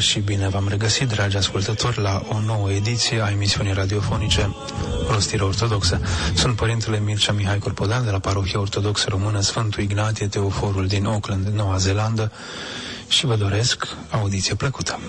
și bine v-am regăsit, dragi ascultători, la o nouă ediție a emisiunii radiofonice Rostirea Ortodoxă. Sunt Părintele Mircea Mihai Corpodan de la Parohia Ortodoxă Română Sfântul Ignatie Teoforul din Auckland, Noua Zeelandă, și vă doresc audiție plăcută.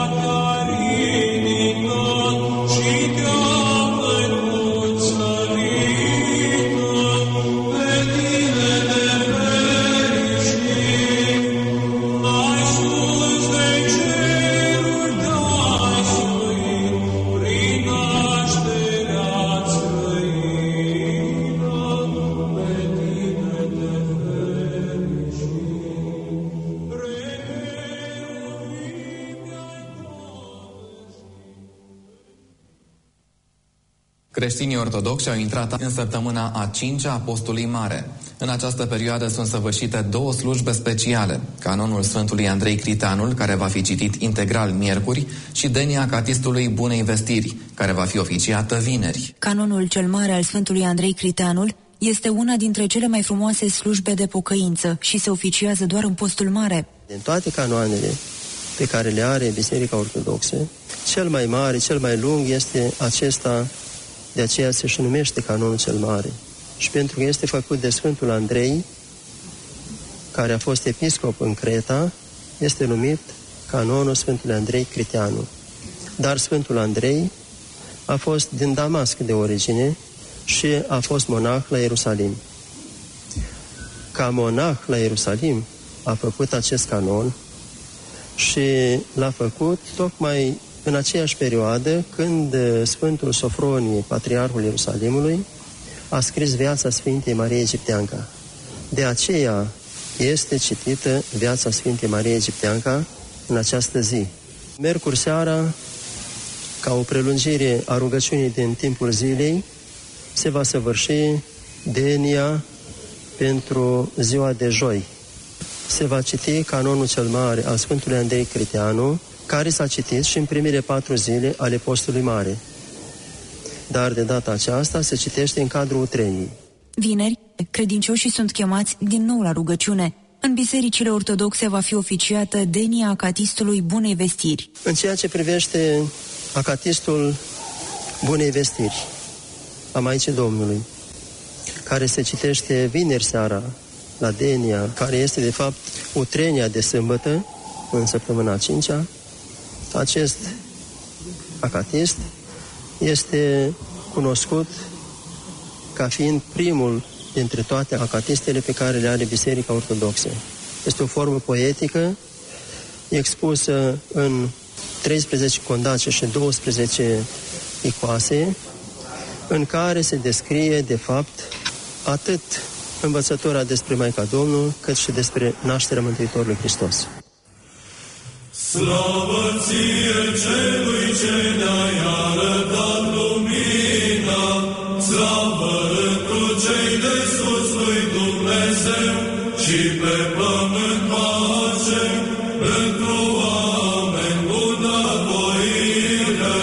Creștinii ortodoxi au intrat în săptămâna a 5-a a Postului Mare. În această perioadă sunt săvârșite 2 slujbe speciale: canonul Sfântului Andrei Criteanul, care va fi citit integral miercuri, și denia Catistului Bunei Vestiri, care va fi oficiată vineri. Canonul cel mare al Sfântului Andrei Criteanul este una dintre cele mai frumoase slujbe de pocăință și se oficiază doar în Postul Mare. Din toate canoanele pe care le are Biserica Ortodoxă, cel mai mare, cel mai lung este acesta. De aceea se și numește canonul cel mare. Și pentru că este făcut de Sfântul Andrei, care a fost episcop în Creta, este numit canonul Sfântului Andrei Criteanul. Dar Sfântul Andrei a fost din Damasc de origine și a fost monah la Ierusalim. Ca monah la Ierusalim a făcut acest canon și l-a făcut tocmai în aceeași perioadă când Sfântul Sofronie, Patriarhul Ierusalimului, a scris viața Sfintei Mariei Egipteanca. De aceea este citită viața Sfintei Mariei Egipteanca în această zi. Miercuri seara, ca o prelungire a rugăciunii din timpul zilei, se va săvârși denia pentru ziua de joi. Se va citi canonul cel mare al Sfântului Andrei Criteanu, care s-a citit și în primele 4 zile ale Postului Mare. Dar de data aceasta se citește în cadrul utreniei. Vineri, credincioșii sunt chemați din nou la rugăciune. În bisericile ortodoxe va fi oficiată denia Acatistului Bunei Vestiri. În ceea ce privește Acatistul Bunei Vestiri a Maicii Domnului, care se citește vineri seara la denia, care este de fapt utrenia de sâmbătă în săptămâna a 5-a, acest acatist este cunoscut ca fiind primul dintre toate acatistele pe care le are Biserica Ortodoxă. Este o formă poetică expusă în 13 condace și 12 icoase, în care se descrie, de fapt, atât învățătura despre Maica Domnului, cât și despre nașterea Mântuitorului Hristos. Slavă ție, celui ce ne-ai arătat lumina, slavă întru cei de sus lui Dumnezeu și pe pământ pace, pentru oameni bunăvoire.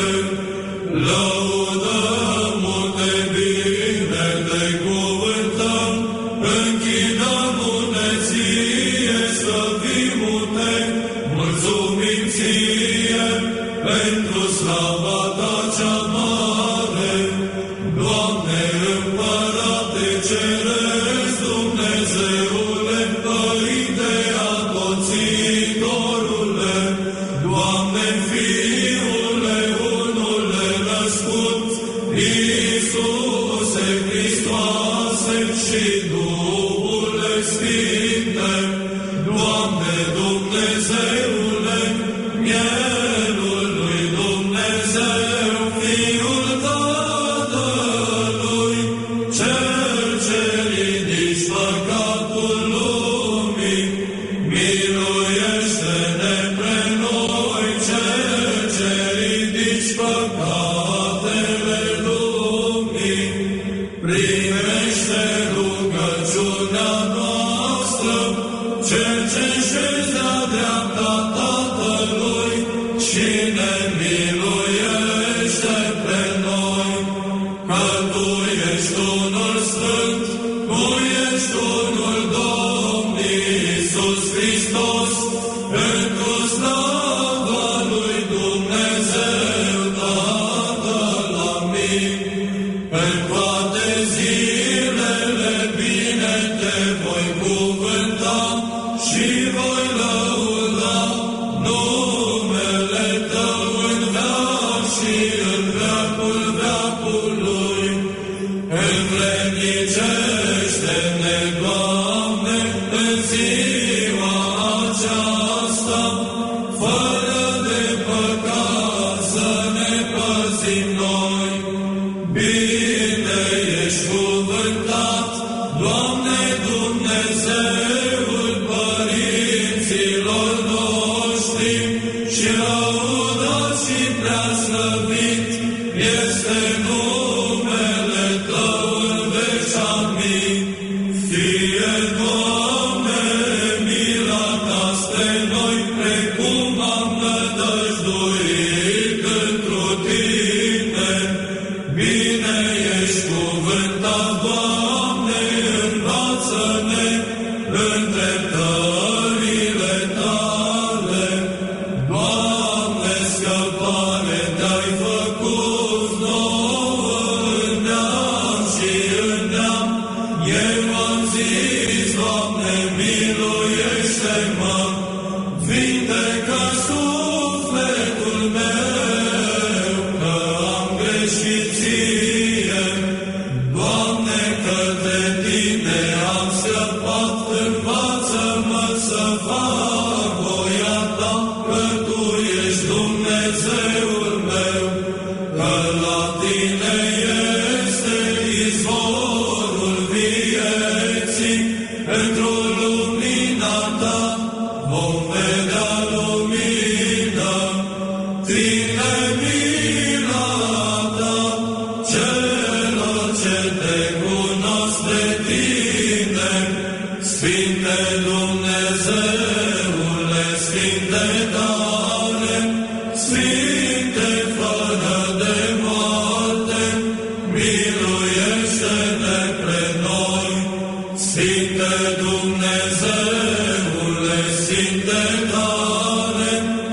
Lăudăm, multe bine te cuvântăm, închinăm-ne ție, slăvim-te, mulțumim ție pentru slava ta cea mare. Doamne, Împărate Ceresc, Dumnezeule, Părinte Atoțitorule, Doamne, Fiule, unule născut, Iisuse Hristoase și Duhule Sfinte, Doamne, Dumnezeule, Mielul lui Dumnezeu, Fiul Tatălui, Cel ce ridici păcatul lumii, miluiește-ne pre noi, Cel ce ridici păcatele lumii, primește rugăciunea noastră, Cel ce șezi la dreapta Tatălui și ne miluiește pe noi, că Tu ești unul Sfânt, Tu ești unul Domn Iisus Hristos, pentru slava În toate zilele bine te voi cuvânta și voi lăuda numele Tău în veac și în veacul veacului. Învrednicește-ne, Doamne, în ziua aceasta, fără de păcat să ne păzim noi. Bine ești cuvântat, Doamne Dumnezeul părinților noștri, și lăudat și preaslăvit este numele Tău în veci. Amin. Fie, Doamne, mila Ta spre noi, precum am nădăjduit întru Tine. Bine ești cuvântat, Doamne, învață-ne în dreptările Tale. Doamne, scăpare Te-ai făcut nouă în neam și în neam. Eu am zis, Doamne, miluiește-mă, vindecă sufletul meu, că am greșit Ție. Doamne, către Tine am scăpat, învață-mă să fac voia Ta, că Tu ești Dumnezeul meu, că la Tine este izvorul vieții. Într-o lumina Ta vom vedea lumină. Ține mila Ta celor ce Te cunosc de Tine. Sfinte Dumnezeule, Sfinte tare, Sfinte fără de moarte, miluiește-ne pre noi. Sfinte Dumnezeule, Sfinte tare,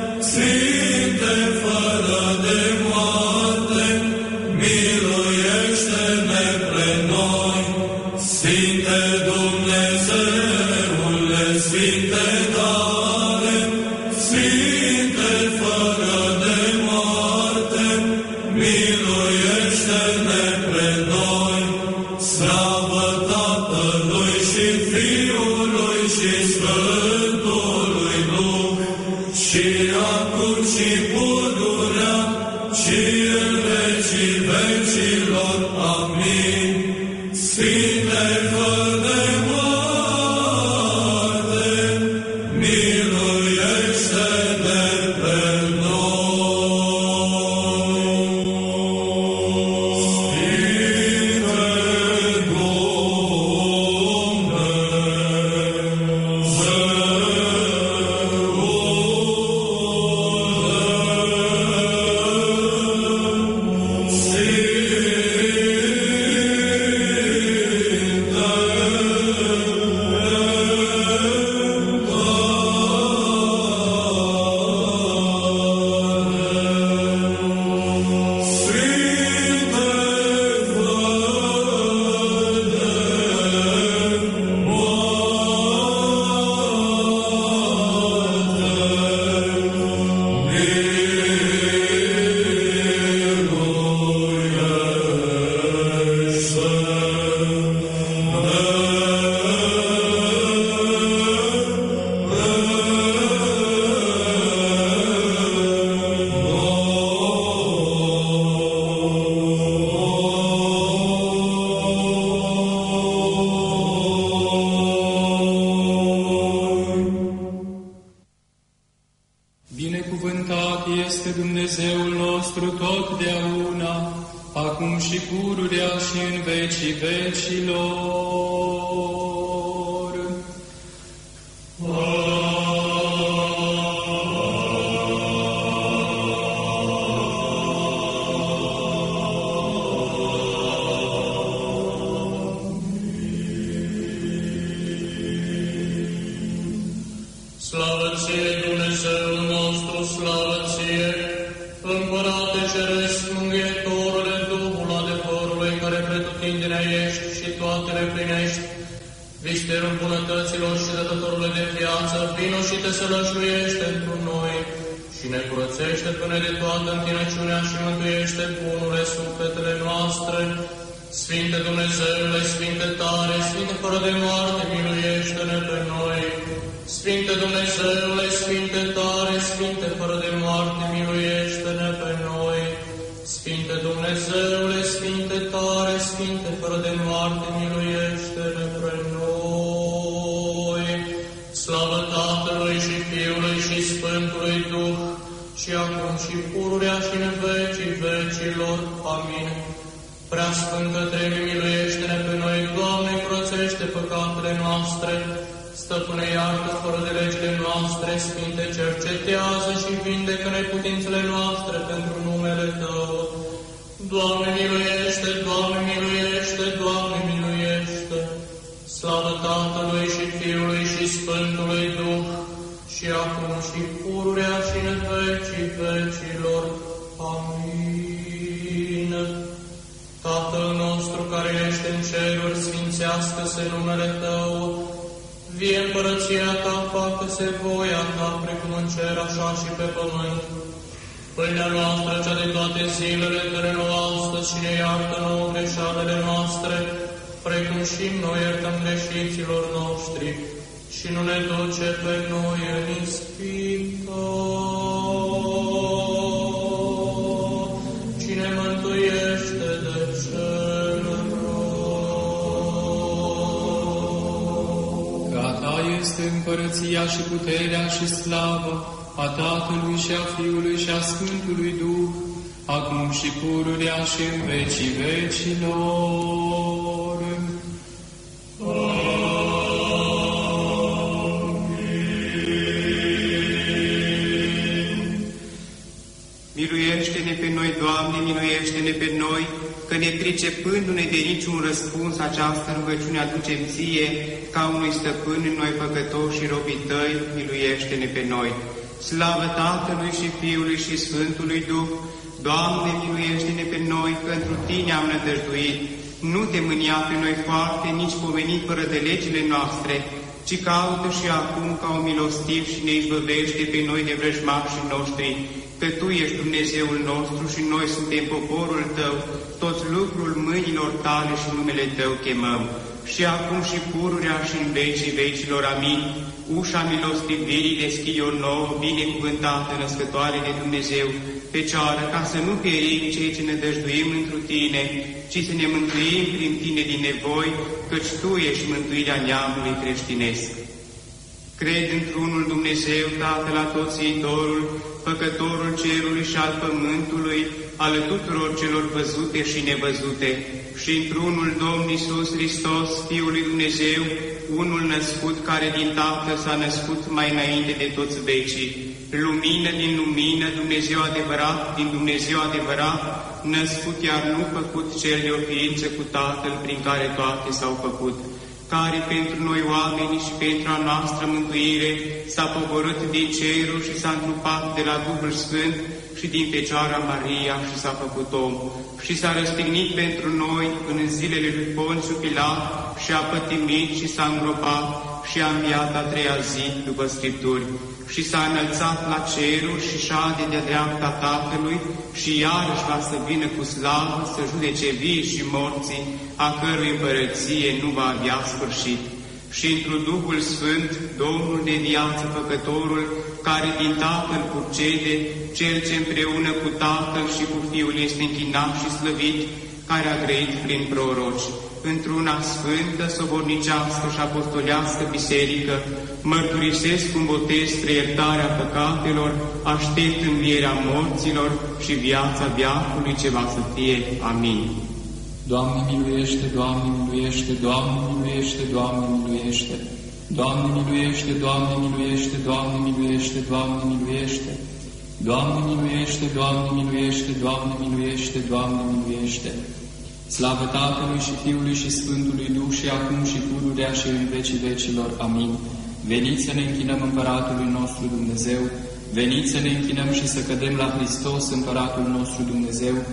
Sfinte fără de moarte, miluiește-ne pre noi. Sfinte Dumnezeule, Sfinte tare, Sfinte fără de moarte, miluiește-ne pre noi. Slavă Tatălui și Fiului și Sfântului Duh, și acum și pururea și în vecii vecilor. Amin. Sfinte fără de moarte, miluiește-ne pe noi. Sfinte Binecuvântat este Dumnezeul nostru totdeauna, acum și pururea și în vecii vecilor. Slavă ție, Dumnezeul nostru, slavă ție, Împărate Ceresc, Mângâietorule, Duhul adevărului care pretutindine ești și toate le plinești. Vișterul bunătăților și dătătorule de viață, vino și te sălășluiește într noi și ne curățește până de toată întinăciunea și mântuiește bunule sufletele noastre. Sfinte Dumnezeule, Sfinte tare, Sfinte fără de moarte, miluiește-ne pe noi. Sfinte Dumnezeule, Sfinte tare, Sfinte fără de moarte, miluiește-ne pe noi. Sfinte Dumnezeule, Sfinte tare, Sfinte fără de moarte, miluiește-ne pe noi. Slavă Tatălui și Fiului și Sfântului Duh, și acum și pururea și în vecii vecilor. Amin. Prea Sfântă Treime, miluiește-ne pe noi, Doamne, curățește păcatele noastre, Stăpâne, iartă fără de legile noastre, Sfinte, cercetează și vindecă neputințele noastre pentru numele Tău. Doamne, miluiește, Doamne, miluiește, Doamne, miluiește. Slavă Tatălui și Fiului și Sfântului Duh, și acum și pururea și în vecii vecilor. Amin. Tatăl nostru care ești în ceruri, sfințească-se numele Tău. Vie împărăția Ta, facă-se voia Ta, precum în cer, așa și pe pământ. Pâinea noastră, cea de toate zilele, dă-ne nouă astăzi și ne iartă nouă greșalele noastre, precum și noi iertăm greșiților noștri. Și nu ne duce pe noi în ispită, ci ne mântuiește de cel rău. Că a Ta este împărăția și puterea și slava a Tatălui și a Fiului și a Sfântului Duh, acum și pururea și în vecii vecilor. Miluiește-ne pe noi, Doamne, miluiește-ne pe noi, că nepricepându-ne de niciun răspuns această rugăciune aducem Ție, ca unui stăpân în noi păcătoși și robii Tăi, miluiește-ne pe noi. Slavă Tatălui și Fiului și Sfântului Duh, Doamne, miluiește-ne pe noi, că întru Tine am nădăjduit. Nu te mânia pe noi foarte, nici pomeni fără de legile noastre, ci caută și acum ca un milostiv și ne izbăvește pe noi de vrăjmașii noștri, că Tu ești Dumnezeul nostru și noi suntem poporul Tău, toți lucrul mâinilor Tale și numele Tău chemăm. Și acum și pururea și în vecii vecilor. Amin. Ușa milostivirii deschide-o nouă, binecuvântată, născătoare de Dumnezeu, Fecioară, ca să nu pierim cei ce ne dăjduim întru Tine, ci să ne mântuim prin Tine din nevoi, căci Tu ești mântuirea neamului creștinesc. Cred într-unul Dumnezeu, Tatăl Atotțiitorul, Făcătorul cerului și al pământului, ale tuturor celor văzute și nevăzute, și într-unul Domn Iisus Hristos, Fiul lui Dumnezeu, unul născut, care din Tatăl s-a născut mai înainte de toți vecii, lumină din lumină, Dumnezeu adevărat din Dumnezeu adevărat, născut, iar nu făcut, cel de o ființă cu Tatăl, prin care toate s-au făcut, care pentru noi oamenii și pentru a noastră mântuire s-a pogorât din cerul și s-a întrupat de la Duhul Sfânt și din Fecioara Maria și s-a făcut om și s-a răstignit pentru noi în zilele lui Ponțiu Pilat și a pătimit și s-a îngropat și a înviat a treia zi după Scripturi și s-a înălțat la ceruri și șade de-a dreapta Tatălui și iarăși va să vină cu slavă să judece vii și morții, a cărui împărăție nu va avea sfârșit. Și întru Duhul Sfânt, Domnul de viață, Făcătorul, care din Tatăl purcede, Cel ce împreună cu Tatăl și cu Fiul este închinat și slăvit, care a grăit prin proroci, într-una sfântă, sobornicească și apostolească biserică, mărturisesc un botez spre iertarea păcatelor, aștept învierea morților și viața veacului ce va să fie. Amin. Doamne miluiește, Doamne miluiește, Doamne miluiește, Doamne miluiește. Doamne miluiește, Doamne miluiește, Doamne miluiește, Doamne miluiește. Doamne miluiește, Doamne miluiește, Doamne miluiește, Doamne miluiește. Slavă Tatălui și Fiului și Sfântului Duh și acum și pururea și în vecii vecilor. Amin. Veniți să ne închinăm Împăratului nostru Dumnezeu, veniți să ne închinăm și să cădem la Hristos, Împăratul nostru Dumnezeu,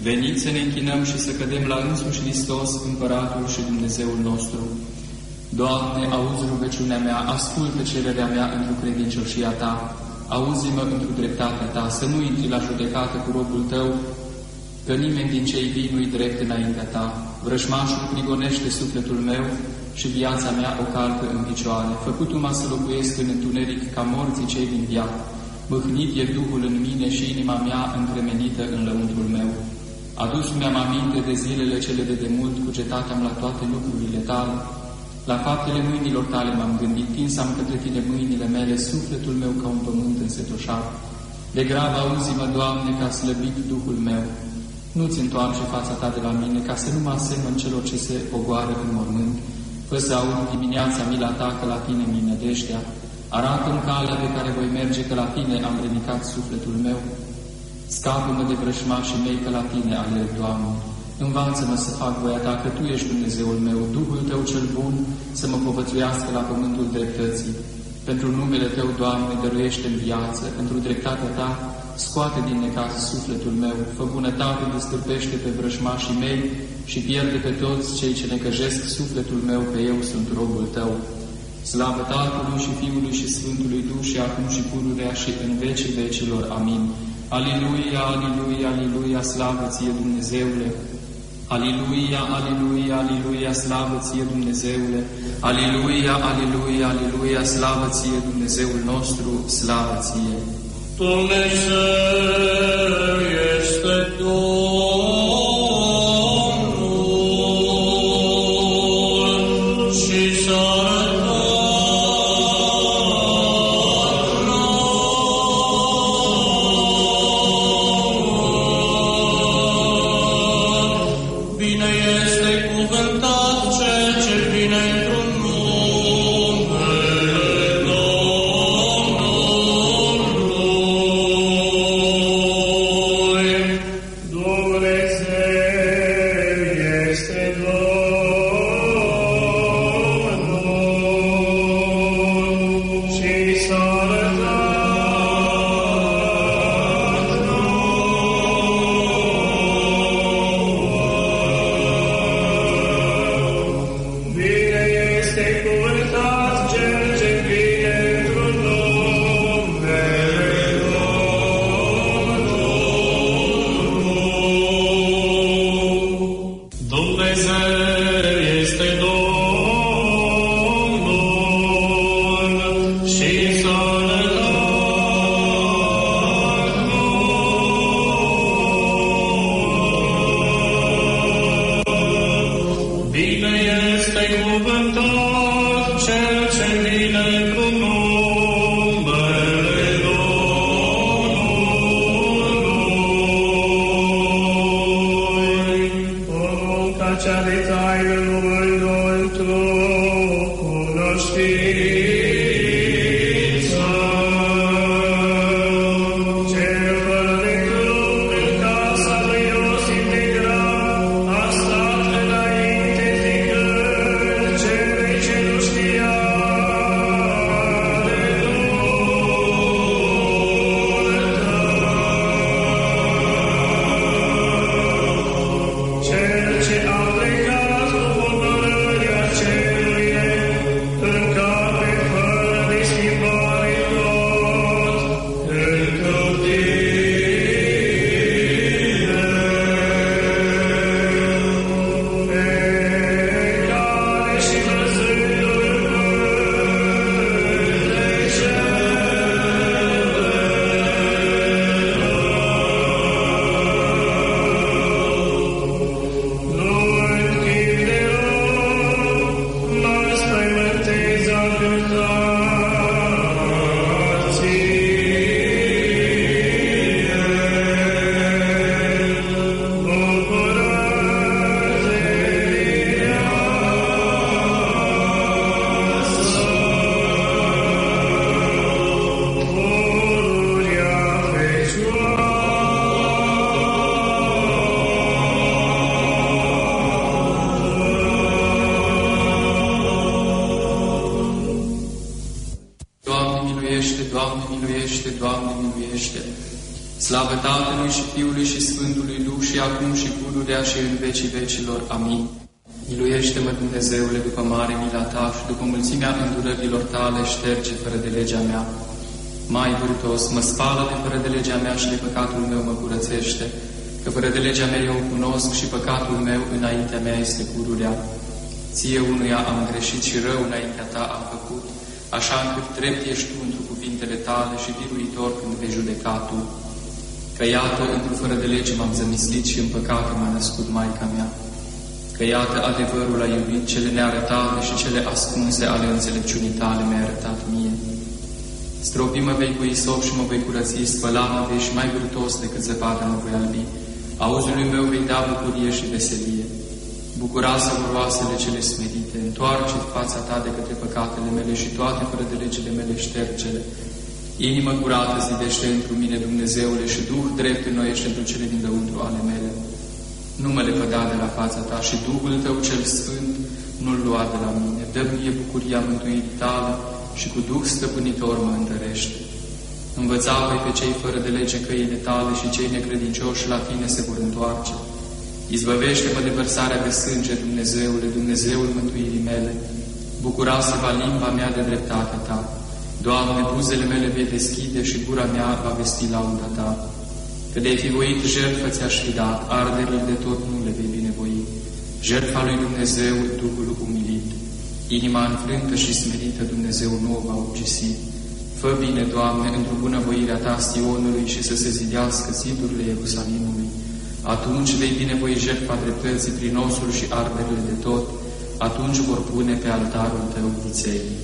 Veniți să ne închinăm și să cădem la însuși Hristos, Împăratul și Dumnezeul nostru. Doamne, auzi rugăciunea mea, ascultă cererea mea într-o credincioșia Ta, auzi-mă într-o dreptatea Ta, să nu intri la judecată cu robul Tău, că nimeni din cei vii nu-i drept înaintea Ta. Vrăjmașul prigonește sufletul meu și viața mea o calcă în picioare. Făcut-mă să locuiesc în întuneric ca morții cei din viață. Mâhnit e Duhul în mine și inima mea încremenită în lăuntrul meu. Adus mi-am aminte de zilele cele de demult, cugetat-am la toate lucrurile Tale. La faptele mâinilor Tale m-am gândit, tins-am către Tine mâinile mele, sufletul meu ca un pământ însetoșat. De grab auzi-mă, Doamne, ca slăbit Duhul meu. Nu-ți întoarce fața Ta de la mine, ca să nu mă asemăn celor ce se ogoară în mormânt. Fă să aud dimineața mila Ta, că la Tine mi-i nădejdea. Arată-mi calea pe care voi merge, că la Tine am ridicat sufletul meu. Scapă-mă de vrăjmașii mei, că la Tine alerg, Doamne. Învață-mă să fac voia Ta, că Tu ești Dumnezeul meu, Duhul Tău cel bun să mă povățuiască la pământul dreptății. Pentru numele Tău, Doamne, dăruiește-mi viață, pentru dreptatea Ta, scoate din necaz sufletul meu, fă bunătate, destârpește pe vrăjmașii mei și pierde pe toți cei ce necăjesc sufletul meu, că eu sunt robul Tău. Slavă Tatălui și Fiului și Sfântului Duh și acum și pururea și în vecii vecilor. Amin. Aliluia, aliluia, aliluia, slavă Ție, Dumnezeule! Aliluia, aliluia, aliluia, slavă Ție, Dumnezeule! Aliluia, aliluia, aliluia, slavă Ție, Dumnezeul nostru, slavă Ție! Dumnezeu este Domnul și s-a În care Slavă Tatălui și Fiului și Sfântului Duh și acum și pururea și în vecii vecilor. Amin. Miluiește-mă, Dumnezeule, după mare mila Ta și după mulțimea îndurărilor Tale, șterge fără de legea mea. Mai vârtos, mă spală de fără de legea mea și de păcatul meu mă curățește, că fără de legea mea eu o cunosc și păcatul meu înaintea mea este pururea. Ție unuia am greșit și rău înaintea Ta am făcut, așa încât drept ești Tu într cuvintele Tale și biruitor când vei judeca Tu. Că iată, într-o fără de lege m-am zămislit și în păcat m-a născut Maica mea. Că iată, adevărul a iubit, cele nearătate și cele ascunse ale înțelepciunii Tale mi-ai arătat mie. Stropi-mă vei cu isop și mă vei curăți, spăla-mă vei și mai vârtos decât zăpadă mă voi albi. Auzului meu vei da bucurie și veselie. Bucuroasă roasele cele smerite, întoarce fața Ta de către păcatele mele și toate fără de legile mele șterge-le. Inimă curată zidește întru mine, Dumnezeule, și Duh drept înnoiește întru cele din lăuntru ale mele. Nu mă lepăda de la fața Ta și Duhul Tău cel Sfânt nu-l lua de la mine. Dă-mi mie bucuria mântuirii Tale și cu Duh stăpânitor mă întărește. Învăța-i pe cei fără de lege căile Tale și cei necredincioși la Tine se vor întoarce. Izbăvește-mă de vărsarea de sânge, Dumnezeule, Dumnezeul mântuirii mele. Bucura-se-va limba mea de dreptatea Ta. Doamne, buzele mele vei deschide și gura mea va vesti lauda Ta. Că de-ai fi voit jertfă ți-aș fi dat, arderile de tot nu le vei binevoi. Jertfa lui Dumnezeu, Duhul umilit. Inima înfrântă și smerită, Dumnezeu nu o va ugisi. Fă bine, Doamne, într-o bunăvoirea Ta Sionului și să se zidească zidurile Ierusalimului. Atunci vei binevoi jertfa dreptății prin osul și arderile de tot, atunci vor pune pe altarul Tău viței.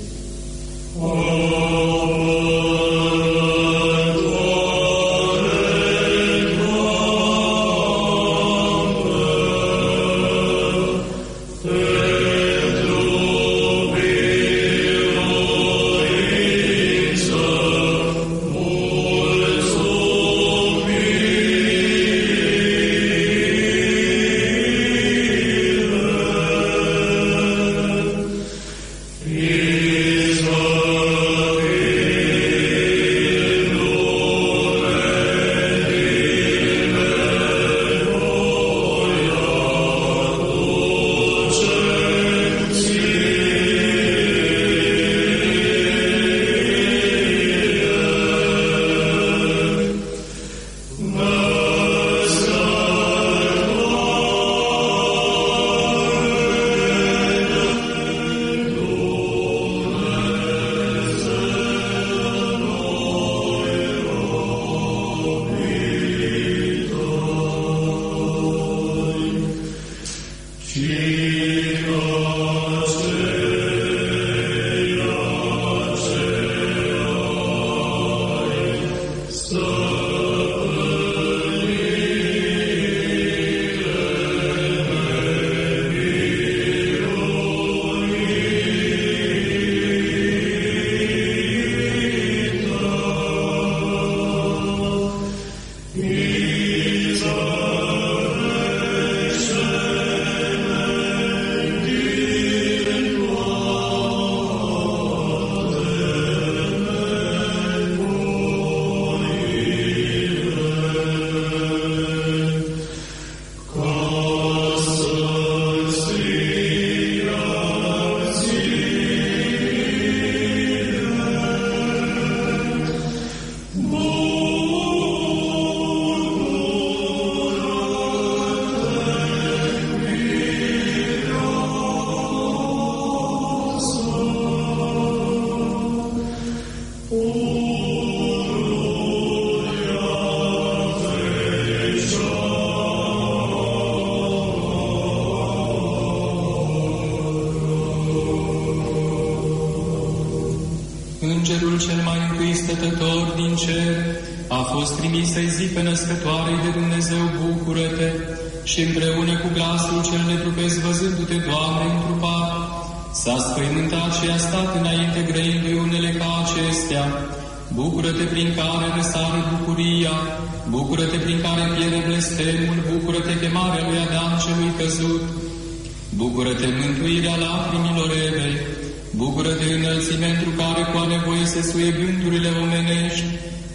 Îngerul cel mai întâi stătător din cer a fost trimis să-i zică născătoarei de Dumnezeu, bucură-te, și împreună cu glasul cel netrupesc văzându-te, Doamne, întrupat, s-a spăimântat și a stat înainte grăindu-i unele ca acestea. Bucură-te prin care răsare bucuria, bucură-te prin care pierde blestemul, bucură-te chemarea lui Adam celui căzut, bucură-te mântuirea lacrimilor Evei, bucură-te înălțime întru care cu a nevoie se suie gândurile omenești,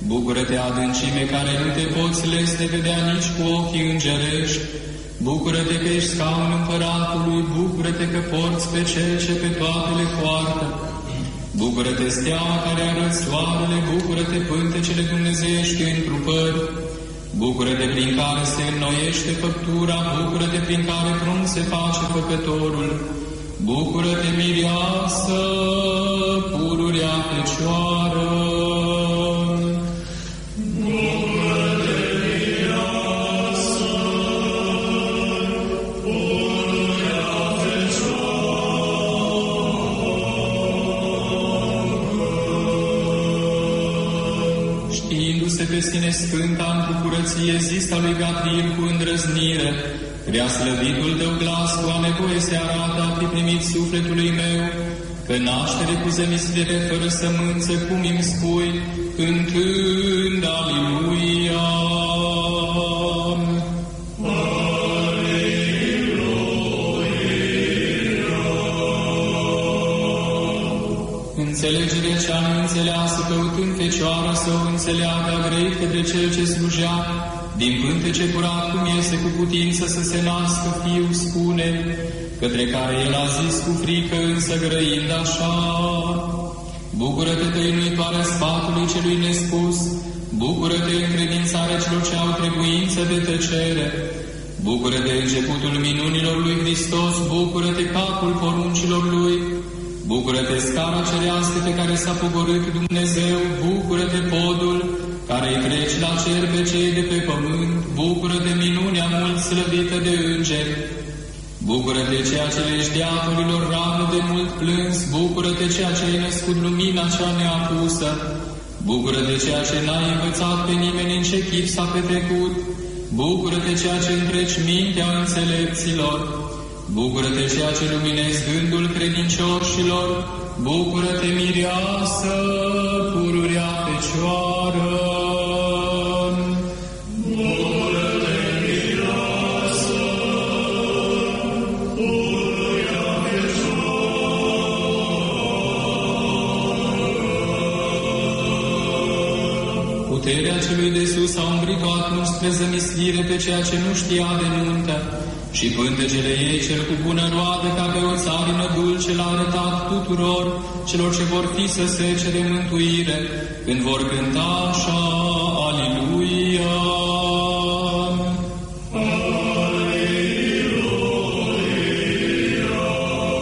Bucură-te, adâncime, care nu te poți lesne vedea nici cu ochii îngerești. Bucură-te că ești scaun împăratului, bucură-te că porți pe cel ce pe toate le poartă. Bucură-te, steaua care arăți soarele, bucură-te, pântecele dumnezeiești întrupări. Bucură-te, prin care se înnoiește făptura, bucură-te, prin care prunc se face făcătorul. Bucură-te, mireasă, pururea Fecioară. Pe sine scânta în curăție, zisa lui Gabriel cu îndrăznire, prea slăvitul tău glas cu a nevoie se arată a fi primit sufletului meu, că naștere cu zămisliere fără sămânță, cum îmi spui, cântând Aliluia. Înțelegerea cea neînțeleasă, căutând Fecioara să o înțeleagă, a grăit către cel ce slujea, din pântece curat cum iese cu putință să se nască Fiu, spune, către care el a zis cu frică, însă grăind așa. Bucură-te, tăinuitoarea sfatului celui nespus, bucură-te, încredințarea celor ce au trebuință de tăcere, bucură-te, începutul minunilor lui Hristos, bucură-te, capul poruncilor lui, bucură-te, scara cerească pe care s-a pogorât Dumnezeu, bucură-te, podul care îi treci la cer pe cei de pe pământ, bucură-te, minunea mult slăvită de îngeri, bucură-te, ceea ce lești diavorilor rană de mult plâns, bucură-te, ceea ce ai născut lumina cea neapusă, bucură-te, ceea ce n-ai învățat pe nimeni în ce chip s-a petrecut, bucură-te, ceea ce întreci mintea înțelepților, bucură-te, ceea ce luminezi gândul credincioșilor, bucură-te, mireasă, pururea Fecioară. Bucură-te, mireasă, pururea Fecioară. Puterea celui de sus a umbrit atunci spre zămislire pe ceea ce nu știa de nuntă, și pântecele ei, cel cu bună roadă, ca pe o țarină dulce, l-a arătat tuturor celor ce vor fi să sece de mântuire, când vor cânta așa, Aliluia! Aliluia!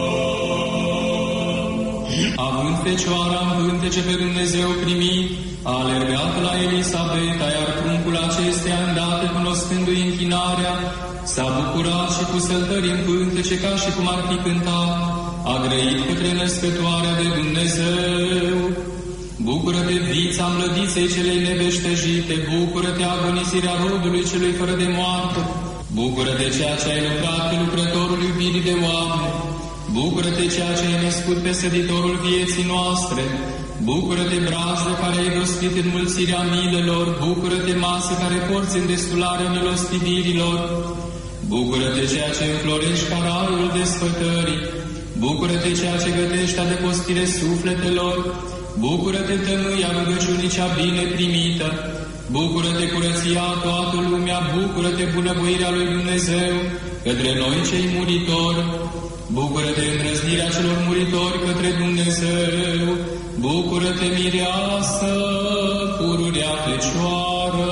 Având Fecioara în pântece pe Dumnezeu primit, a alergat la Elisabeta, iar pruncul acesteia, îndată cunoscându-i închinarea, s-a bucurat și cu săltări în pântece, ca și cum ar fi cântat, a grăit către născătoarea de Dumnezeu. Bucură-te, vița mlădiței celei neveștejite, bucură-te, agonizirea rodului celui fără de moarte, bucură-te, ceea ce ai lucrat pe lucrătorul iubirii de oameni, bucură-te, ceea ce ai născut pe săditorul vieții noastre, bucură-te, brazdă care ai dostit în mulțirea milelor, bucură-te, masă care porți în destularea milostivirilor, bucură-te, ceea ce înflorești ca raiul desfătării, bucură-te, ceea ce gătești adăpostire sufletelor, bucură-te, tămâia rugăciunii cea bine primită, bucură-te, curăția toată lumea, bucură-te, bunăvoirea lui Dumnezeu către noi cei muritori, bucură-te, îndrăznirea celor muritori către Dumnezeu, bucură-te, mireasă, pururea Fecioară.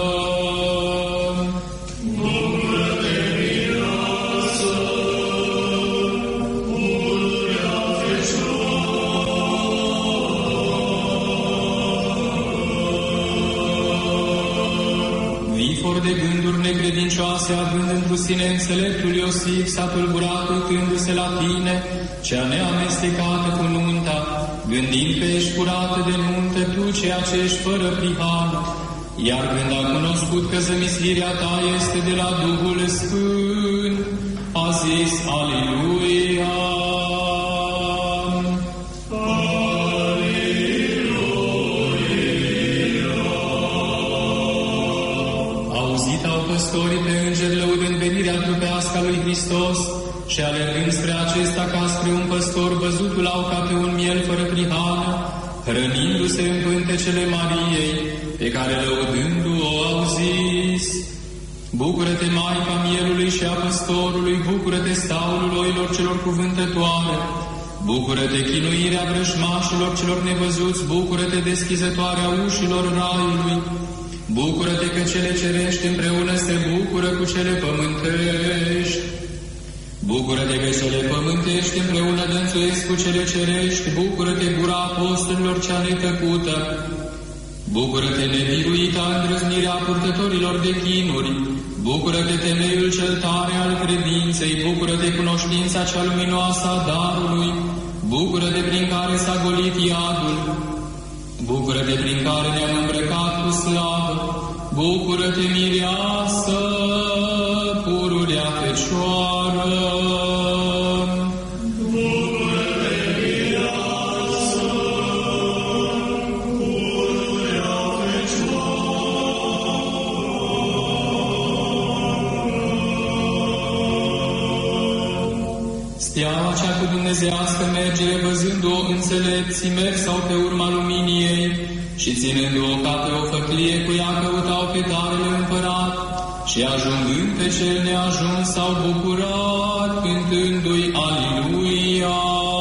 Bucură-te, mireasă, pururea Fecioară. Vifor de gânduri necredincioase, având întru sine înțeleptul Iosif, s-a tulburat uitându-se la tine, cea neamestecată cu nunta, gândind că ești curată de nuntă, tu ceea ce ești fără prihană, iar când a cunoscut că zămislirea ta este de la Duhul Sfânt, a zis Aliluia! Auzit au păstorii pe îngeri lăudând venirea trupească a lui Hristos, și alergând spre acesta ca spre un păstor, văzutul au ca pe un miel fără prihană, hrănindu-se în pântecele Mariei, pe care lăudându-o au zis: Bucură-te, Maica Mielului și a Păstorului, bucură-te, staulul oilor celor cuvântătoare, bucură-te, chinuirea vrăjmașilor celor nevăzuți, bucură-te, deschizătoarea ușilor raiului, bucură-te că cele cerești împreună se bucură cu cele pământești. Bucură-te că cele pământești împreună dănțuiesc cu cele cerești, bucură-te, gura apostolilor cea netăcută, bucură-te, nebiruita îndrăznirea purtătorilor de chinuri, bucură-te, temeiul cel tare al credinței, bucură-te, cunoștința cea luminoasă a darului, bucură-te, prin care s-a golit iadul, bucură-te, prin care ne-am îmbrăcat cu slavă, bucură-te, mireasă, pururea Fecioară. Bucură-te, mireasă, pururea Fecioară. Steaua cea cu dumnezeiască mergere, văzând-o înțelepții, merg sau pe urma luminii ei, și ținând-o ca pe o făclie, cu ea căutau pe tarele împărat, și ajungând pe cel neajuns s-au bucurat, cântându-i Aliluia!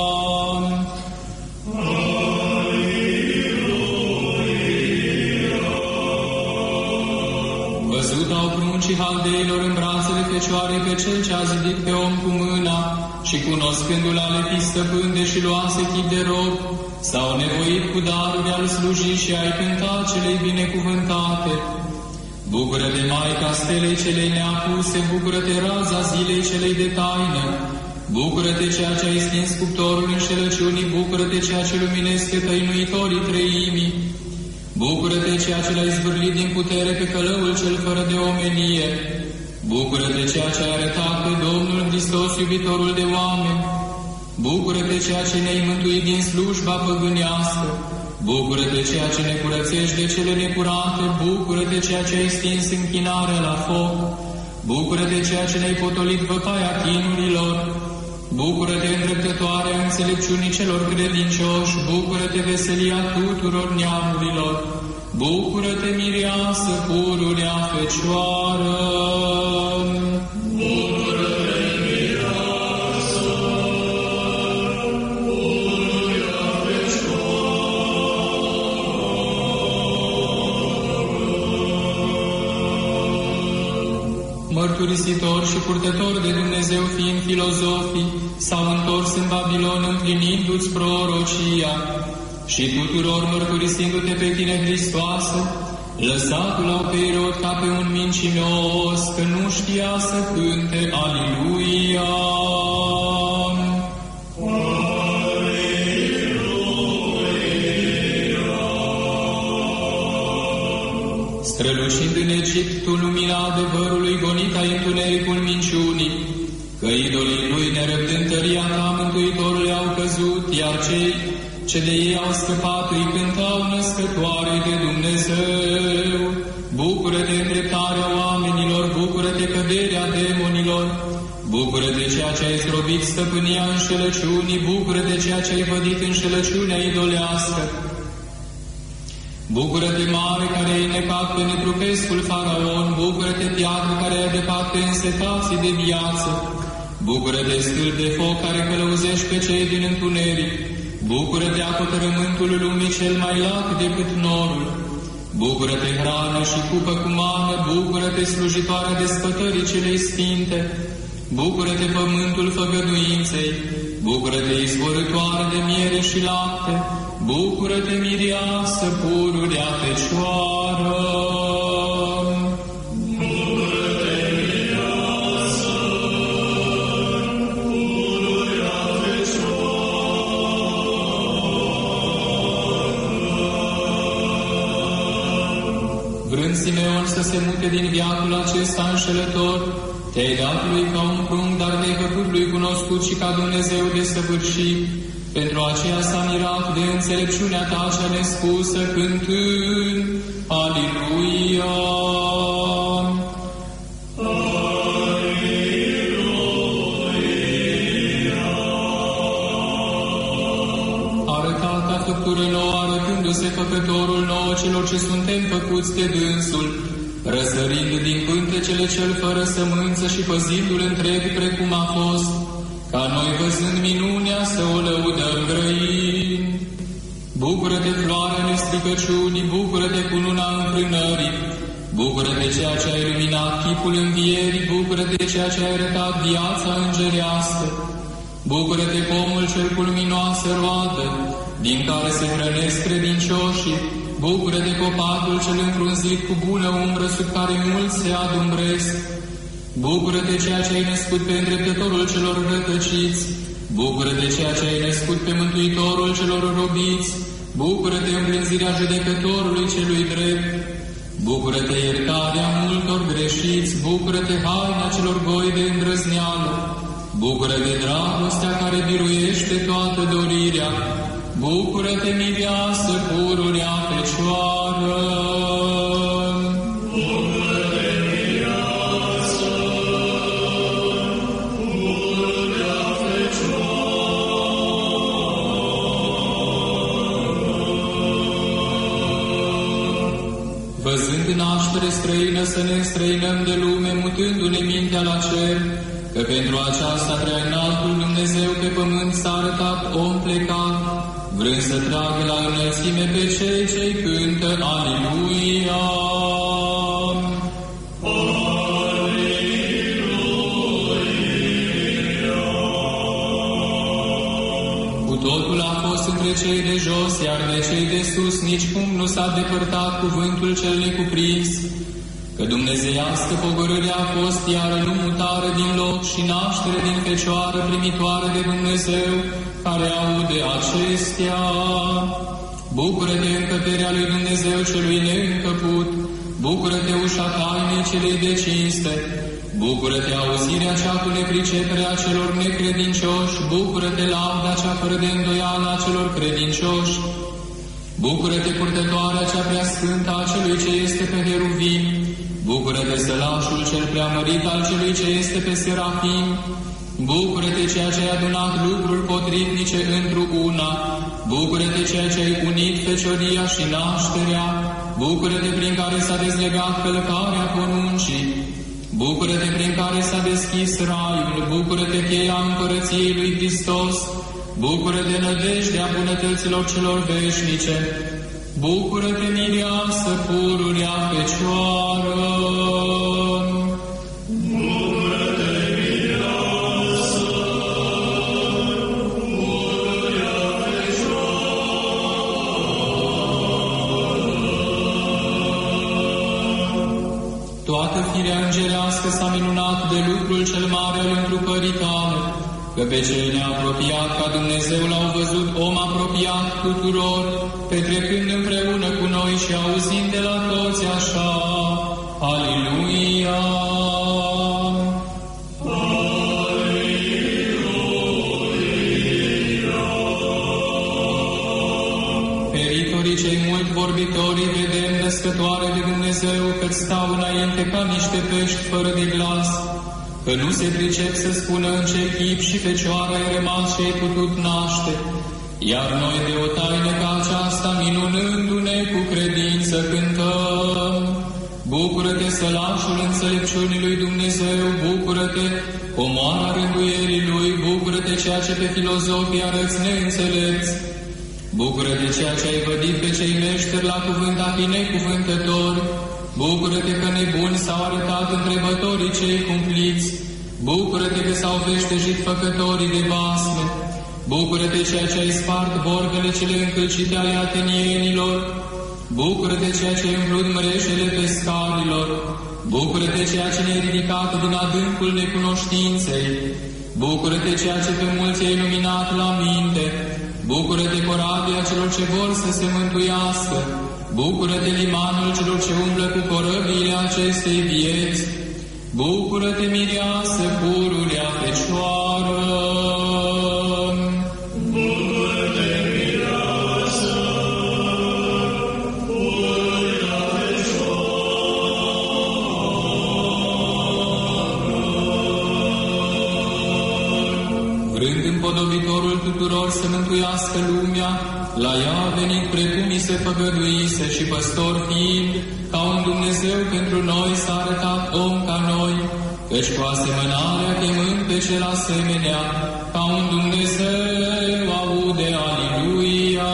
Văzut au pruncii haldeilor în brațele Fecioarei pe cel ce a zidit pe om cu mâna, și cunoscându-l ale fi stăpân, deși luase chip de rob, s-au nevoit cu daruri al sluji și ai cântat celei binecuvântate. Bucură-te, Maica stelei celei neapuse, bucură-te, raza zilei celei de taină, bucură-te, ceea ce ai stins cuptorul înșelăciunii, bucură-te, ceea ce luminezi tăinuitorii treimii, bucură-te, ceea ce l-ai zvârlit din putere pe călăul cel fără de omenie, bucură-te, ceea ce ai arătat pe Domnul Hristos, iubitorul de oameni, bucură-te, ceea ce ne-ai mântuit din slujba păgânească, bucură-te, ceea ce ne curățești de cele necurate, bucură-te, ceea ce ai stins închinarea la foc, bucură-te, ceea ce ne-ai potolit văcaia chinurilor, bucură-te, îndreptătoarea înțelepciunii celor credincioși, bucură-te, veselia tuturor neamurilor, bucură-te, mireasă, pururea Fecioară! Bucură-te, mireasă, pururea Fecioară! Mărturisitor și purtător de Dumnezeu fiind filozofii, s-au întors în Babilon împlinindu-ți prorocia, și tuturor mărturisindu-te pe tine, Hristoasă, lăsatul-au pe Irod ca pe un mincinos, că nu știa să cânte Aliluia. Strălucind în Egiptul lumina adevărului, gonit ai întunericul minciunii, că idolii lui, nerăbdând tăria ta, Mântuitorule, au căzut, iar cei ce de ei au scăpat îi cântau născătoarei de Dumnezeu. Bucură-te, îndreptarea oamenilor, bucură-te, căderea demonilor, bucură-te, ceea ce ai zdrobit stăpânia înșelăciunii, bucură-te, ceea ce ai vădit înșelăciunea idolească. Bucură-te, mare, care ai necat pe netrupescul faraon, bucură-te, piatră care ai adăpat pe însetații de viață, bucură-te, stâlp de foc care călăuzești pe cei din întuneric, bucură-te, acoperământul lumii cel mai lat decât norul, bucură-te, hrană și cupă cu mană, bucură-te, slujitoarea desfătării celei sfinte, bucură-te, pământul făgăduinței, bucură-te, izvorătoare de miere și lapte, bucură-te, mireasă, pururea Fecioară! Bucură-te, mireasă, pururea Fecioară! Vrând Simeon să se mute din viacul acesta înșelător, te-ai dat lui ca un prunc, dar te-ai făcut lui cunoscut și ca Dumnezeu desăvârșit. Pentru aceea s-a mirat de înțelepciunea ta cea nespusă, cântând Aliluia! Arătat a făptură nouă, arătându-se făcătorul nouă celor ce suntem făcuți de dânsul, răsărind din pântecele cel fără sămânță și păzindu-l întreg precum a fost, ca noi văzând minunea să o lăudăm grăind. Bucură-te, floarea nestricăciunii, bucură-te cu luna înfrânării, bucură-te ceea ce ai luminat chipul învierii, bucură-te ceea ce ai arătat viața îngerească, bucură-te pomul cel cu luminoasă roadă, din care se hrănesc credincioșii, bucură-te copacul cel înfrunzit cu bună umbră, sub care mulți se adumbresc, bucură-te ceea ce ai născut pe îndreptătorul celor rătăciți, bucură-te ceea ce ai născut pe mântuitorul celor robiți, bucură-te îmblânzirea judecătorului celui drept, bucură-te iertarea multor greșiți, bucură-te haina celor goi de îndrăzneală, bucură-te dragostea care biruiește toată dorirea, bucură-te mireasă pururea Fecioară. Văzând naștere străină să ne străinăm de lume, mutându-ne mintea la cer, că pentru aceasta prea înaltul Dumnezeu pe pământ s-a arătat om plecat, vrând să tragă la înălțime pe cei ce-i cântă Aliluia. Cu totul a fost între cei de jos, iar de cei de sus nicicum nu s-a depărtat cuvântul cel necuprins, că dumnezeiască pogorârea a fost, iar nu mutare din loc și naștere din Fecioară primitoare de Dumnezeu, care aude acestea. Bucură-te încăperea lui Dumnezeu celui neîncăput, bucură-te ușa tainei celei de cinste, bucură-te auzirea cea cu nepriceperea celor necredincioși, bucură-te lauda cea fără de îndoială a celor credincioși, bucură-te purtătoarea cea prea sfântă a celui ce este pe heruvim, bucură-te sălașul cel preamărit al celui ce este pe serafim, bucură-te ceea ce ai adunat lucruri potrivnice într-o una, bucură-te ceea ce ai unit fecioria și nașterea, bucură-te prin care s-a dezlegat călcarea poruncii, bucură-te prin care s-a deschis raiul, bucură-te cheia împărăției lui Hristos, bucură-te nădejdea bunătăților celor veșnice, bucură-te mireasă pururea Fecioară. Bucură-te mireasă pururea Fecioară. Toată firea îngerească s-a minunat de lucrul cel mare al întrupării tale, că pe cel neapropiat ca Dumnezeu l-au văzut om apropiat tuturor, petrecând împreună cu noi și auzind de la toți așa, Aliluia! Peritorii cei mult vorbitorii vedem născătoare de Dumnezeu, că stau înainte ca niște pești fără de glas, că nu se pricep să spună în ce chip și Fecioara ai rămas și ai putut naște, iar noi de o taină ca aceasta, minunându-ne cu credință, cântăm. Bucură-te, sălașul înțelepciunii lui Dumnezeu, bucură-te, comoara rânduierii lui, bucură-te ceea ce pe filozofii arăți neînțelepți, bucură-te ceea ce ai vădit pe cei meșteri la cuvânt a fi necuvântători, bucură-te că nebuni s-au arătat întrebătorii cei cumpliți, bucură-te că s-au veștejit făcătorii de basme, bucură-te ceea ce ai spart vorbele cele încălcite ale atenienilor, bucură-te ceea ce ai umplut mreșele pescarilor, bucură-te ceea ce ne-ai ridicat din adâncul necunoștinței, bucură-te ceea ce pe mulți ai iluminat la minte, bucură-te corabia celor ce vor să se mântuiască, bucură-te limanul celor ce umblă cu corăbiile acestei vieți, bucură-te mireasă pururea Fecioară. Bucură-te mireasă pururea Fecioară. Vrând împodobitorul tuturor să mântuiască lumea, la ea a venit precum i se făgăduise și păstor fiind, ca un Dumnezeu pentru noi s-a arătat om ca noi, căci cu asemănarea chemând pe cel asemenea, ca un Dumnezeu aude, Aliluia!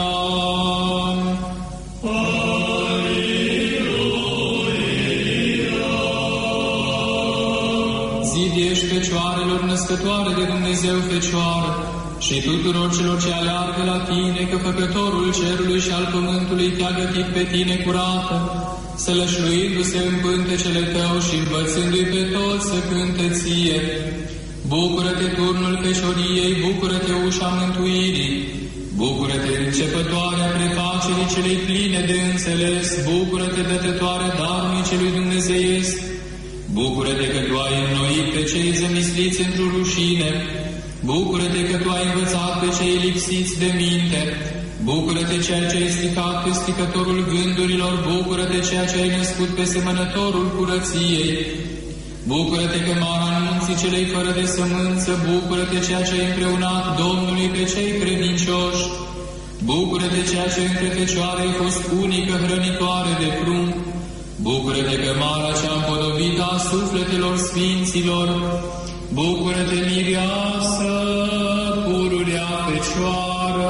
Ești Fecioarelor, născătoare de Dumnezeu Fecioară, și tuturor celor ce aleargă la tine, că Făcătorul cerului și al pământului te-a gătit pe tine curată, sălășluindu-se în pântecele tău și învățându-i pe toți să cânte ție. Bucură-te, turnul fecioriei, bucură-te, ușa mântuirii, bucură-te, începătoarea prefacerii celei pline de înțeles, bucură-te, dătătoarea darului celui dumnezeiesc. Bucură-te că tu ai înnoit pe cei zămisliți într-o rușine, bucură-te că tu ai învățat pe cei lipsiți de minte, bucură-te ceea ce ai stricat pe stricătorul gândurilor, bucură-te ceea ce ai născut pe semănătorul curăției, bucură-te că mara anunții celei fără de sămânță, bucură-te ceea ce ai împreunat Domnului pe cei credincioși, bucură-te ceea ce între fecioare ai fost unică hrănitoare de prunc, bucură-te că mara cea împodobită a sufletelor sfinților, bucură-te, mireasă, pururea Fecioară.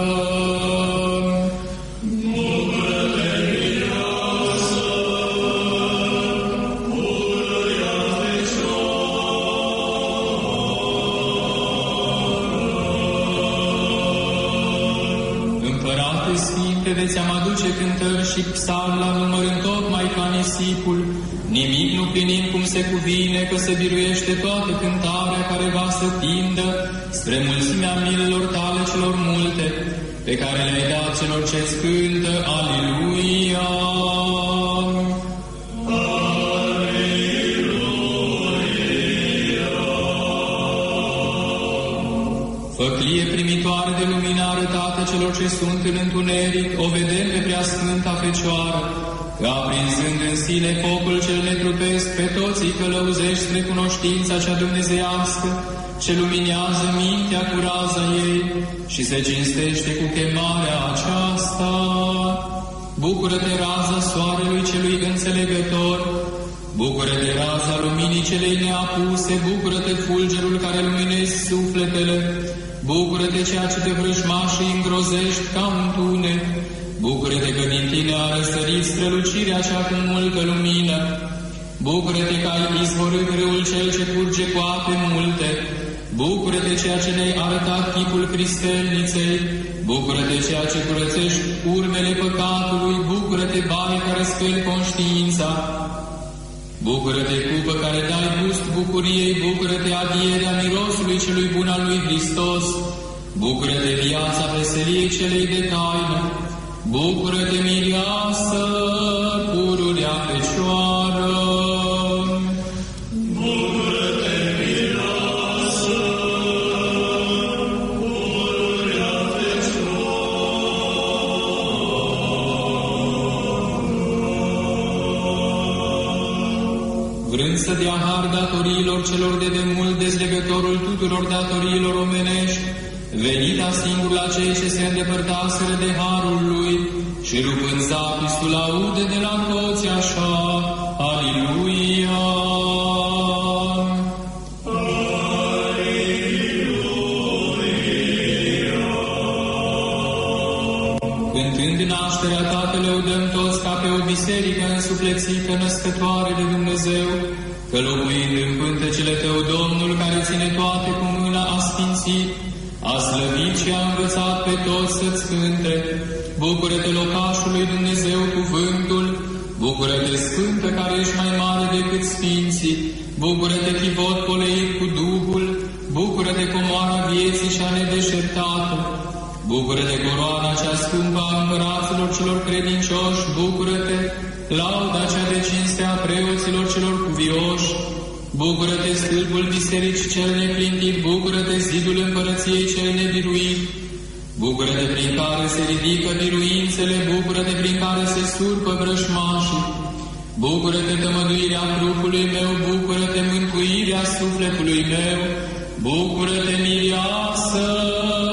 Bucură-te, mireasă, pururea Fecioară. Împărate Sfinte, de-ți-am aduce cântări și psalmi la număr întocmai ca nisipul, nimic nu plinim cum se cuvine, că se biruiește toată cântarea care va să tindă spre mulțimea milelor tale celor multe, pe care le-ai dat celor ce-ți cântă. Aliluia! Făclie primitoare de lumină arătată celor ce sunt în întuneric, o vedem pe Preasfânta Fecioară, că aprinzând în sine focul cel netrupesc, pe toți îi călăuzești spre cunoștința cea dumnezeiască, ce luminează mintea cu raza ei și se cinstește cu chemarea aceasta. Bucură-te, raza soarelui celui înțelegător, bucură-te, raza luminii celei neapuse, bucură-te, fulgerul care luminezi sufletele, bucură-te, ceea ce te vrăjmașii îngrozești ca un tunec, bucură-te că din tine a răsărit strălucirea cea cu multă lumină, bucură-te că ai izvorât râul cel ce curge cu ape multe, bucură-te ceea ce ne-ai arătat chipul cristelniței, bucură-te ceea ce curățești urmele păcatului, bucură-te, baie care speli conștiința, bucură-te, cupă care dai gust bucuriei, bucură-te, adierea mirosului celui bun al lui Hristos, bucură-te, viața veseliei celei de taină, bucură-te, mireasă, pururea Fecioară. Bucură-te, mireasă, pururea Fecioară. Vrând să dea har datoriilor celor de demult, dezlegătorul tuturor datoriilor omenești, venita singur la cei ce se îndepărtaseră de harul lui și rupând zapisul aude de la toți așa, Aliluia! Aliluia! Cântând nașterea ta, lăudăm toți ca pe o biserică însuflețită, născătoare de Dumnezeu, că locuind în pântecele tău, Domnul care ține toate cu mâna a sfințit, a slăvit și a învățat pe toți să-ți cânte. Bucură-te, locașul lui Dumnezeu, cuvântul, bucură-te, Sfântă, care ești mai mare decât sfinții, bucură-te, chivot poleit cu Duhul, bucură-te, comoara vieții și a nedeșertată, bucură-te, coroana cea scumpă a împăraților celor credincioși, bucură-te, lauda cea de cinste a preoților celor cuvioși, bucură-te, stâlpul bisericii cel neplintit, bucură-te, zidul împărăției cel nebiruit, bucură-te, prin care se ridică biruințele, bucură-te, prin care se surpă vrăjmașii, bucură-te, tămăduirea trupului meu, bucură-te, mântuirea sufletului meu, bucură-te, mireasă,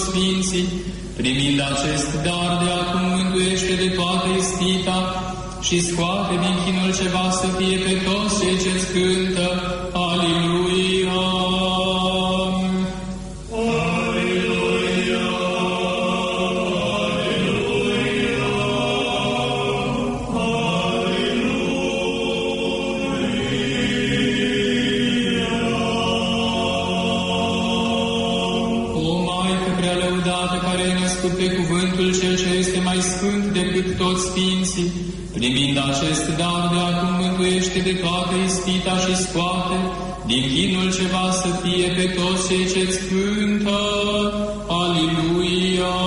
sfinții, primind acest dar de acum mântuiește de toată ispita și scoate din chinul ceva să fie pe toți cei ce-ți cântă. Aliluia! Primind acest dar de acum mântuiește de toată ispita și scoate din chinul ceva să fie pe toți cei ce-ți cântă. Aliluia!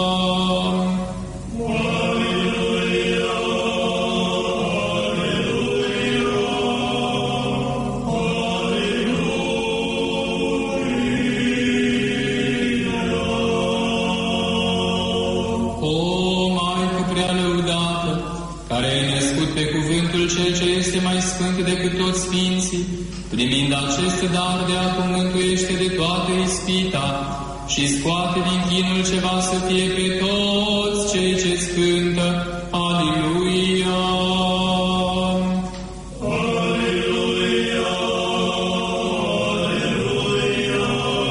Primind acest dar de acum mântuiește de toată ispita și scoate din chinul ceva să fie pe toți cei ce-ți cântă. Aliluia! Aliluia! Aliluia!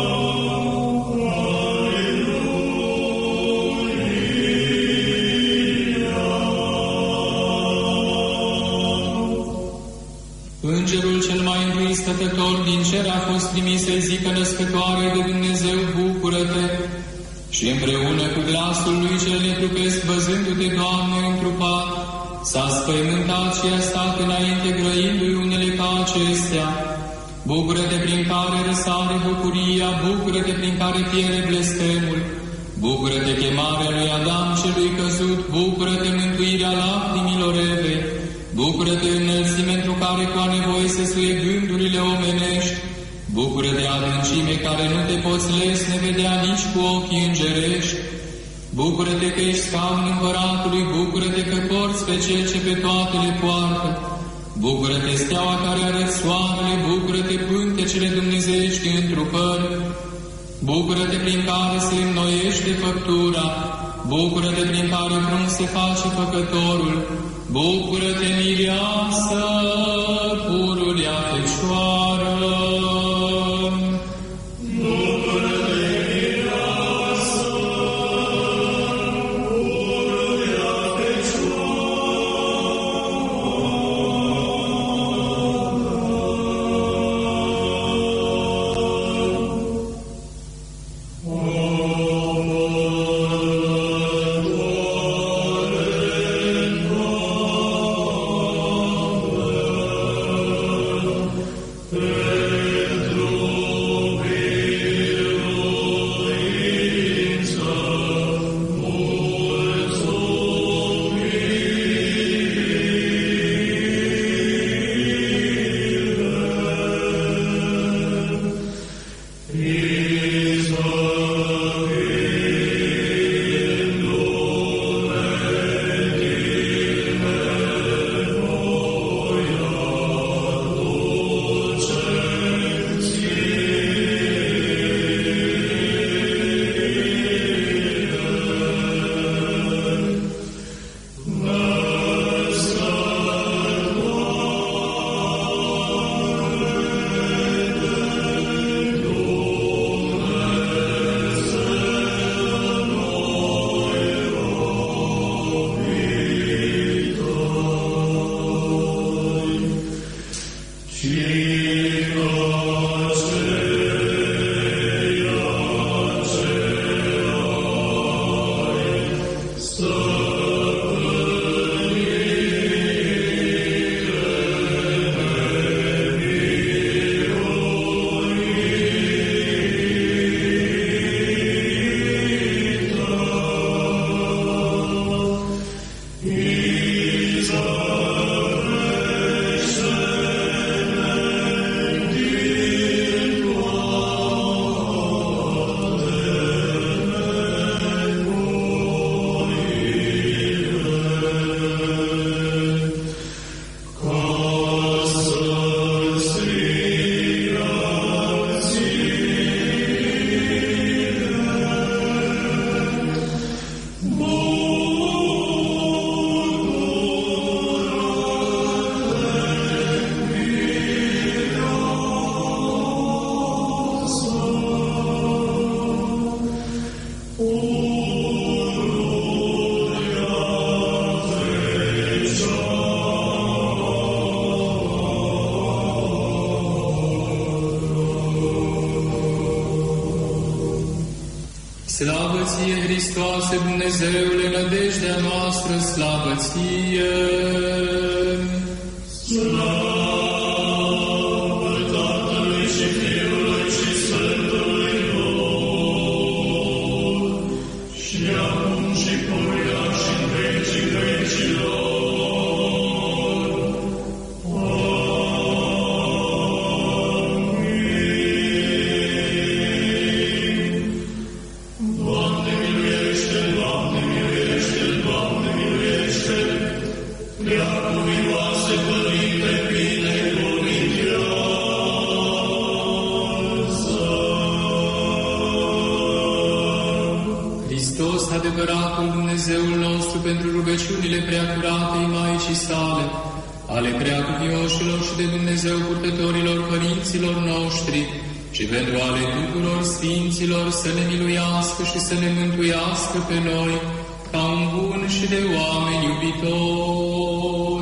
Îngerul cel mai întâi stătător din cer a fost trimis să-i zică născătoare de Dumnezeu, bucură-te! Și împreună cu glasul lui cel netrupesc, văzându-te, Doamne, întrupat, s-a spăimântat și a stat înainte grăindu-i unele ca acestea. Bucură-te prin care răsare bucuria, bucură-te prin care piere blestemul, bucură-te chemarea lui Adam celui căzut, bucură-te mântuirea lacrimilor Evei, bucură-te înălțime întru care cu a nevoie se suie gândurile omenești, bucură-te adâncime care nu te poți lesne vedea nici cu ochii îngerești, bucură-te că ești scaun împăratului, bucură-te că porți pe cel ce pe toate le poartă, bucură-te steaua care arăți soarele, bucură-te pântecele dumnezeiești întrupări, bucură-te prin care se înnoiește făptura, bucură-te prin care frumos se face făcătorul, bucură-te, mireasă, pururea Fecioară! Bucură-te, mireasă, pururea Fecioară! Slavă ție, Hristoase, Dumnezeule, nădejdea noastră, slavă ție! Slavă Tatălui și Fiului și Sfântului Duh, și acum și pururea și în vecii vecilor. Adevăratul Dumnezeul nostru, pentru rugăciunile preacuratei Maicii sale, ale preacuvioșilor și de Dumnezeu purtătorilor părinților noștri, și pentru ale tuturor sfinților să ne miluiască și să ne mântuiască pe noi, ca un bun și de oameni iubitor.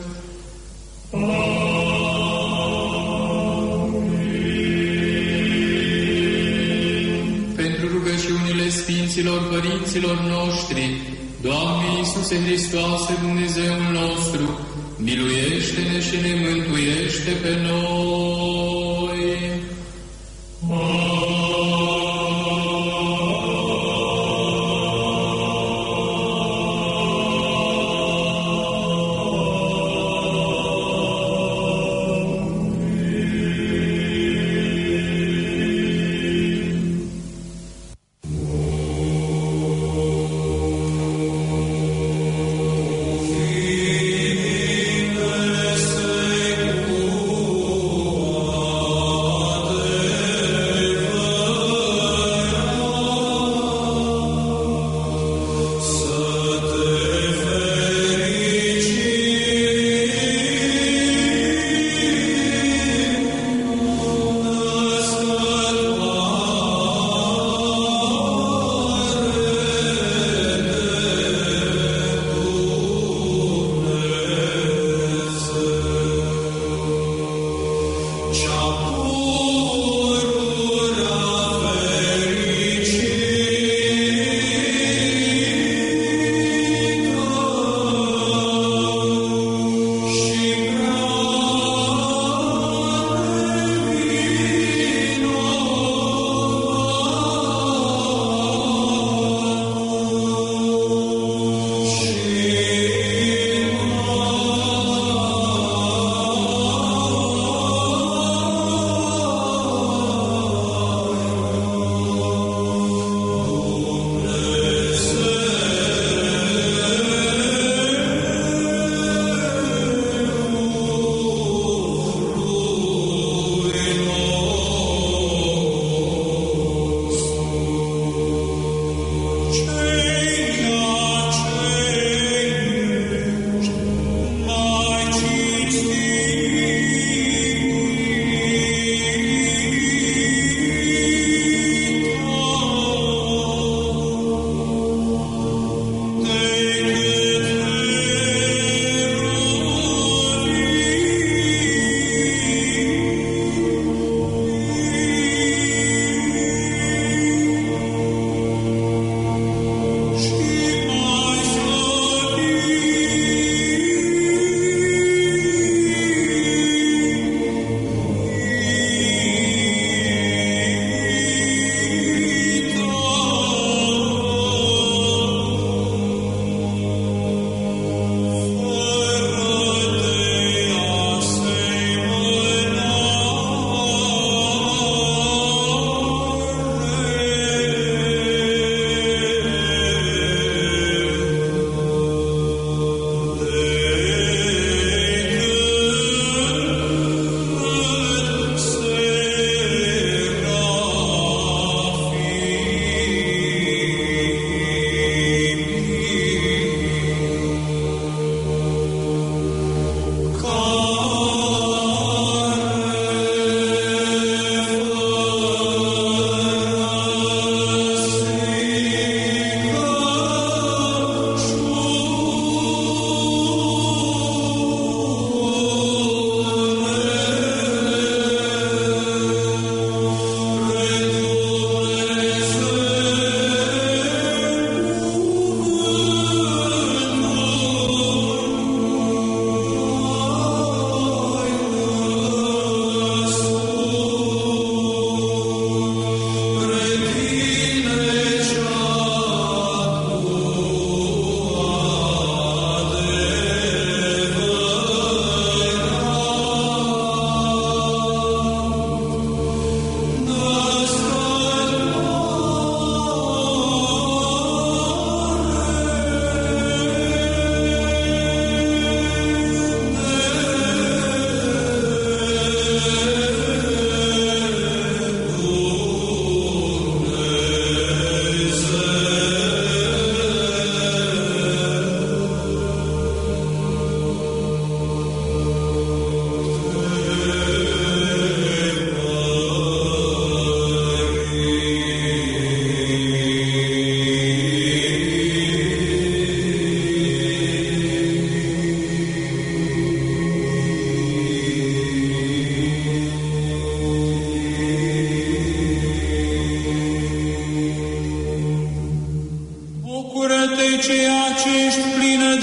Sfinților părinților noștri, Doamne Iisuse Hristoase, Dumnezeul nostru, miluiește-ne și ne mântuiește pe noi.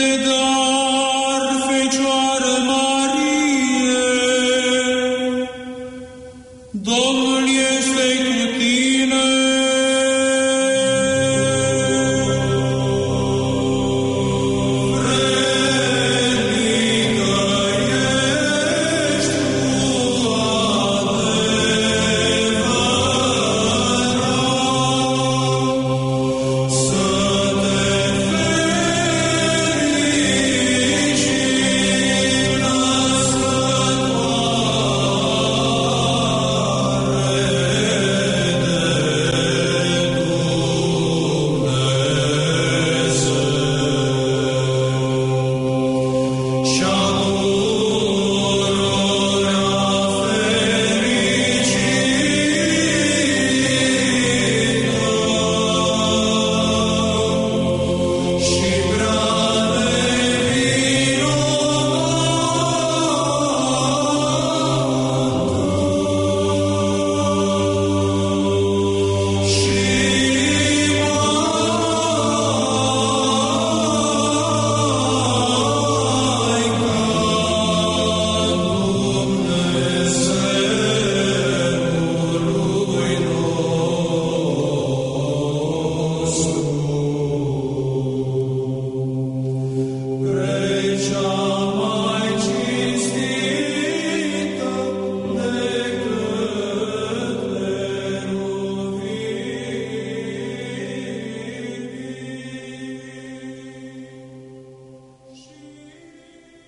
de